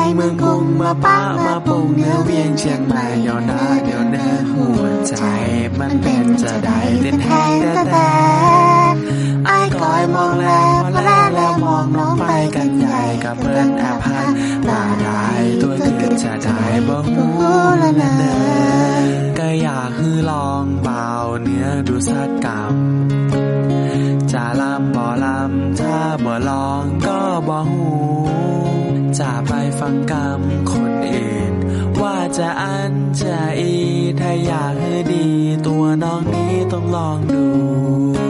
เมืองกรุงมาปะมาปรุงเนื้อเวียงเชียงใหม่เดี๋ยวนะเดี๋ยวเนื้อหัวใจมันเป็นจะได้เต้นแห้งแต่ไอ้คอยมองแล้วพอแล้วมองน้องไปกันใหญ่กับเพื่อนแอบหันตาได้ตัวเกิดจะได้บ่ฮู้ละเนอก็อยากฮือลองเบาเนื้อดูสักกำจะลำบ่ลำถ้าบ่ลองก็บ่ฮู้จะไปฟังกรรมคนอื่นว่าจะอันจะอีถ้าอยากให้ดีตัวน้องนี้ต้องลองดู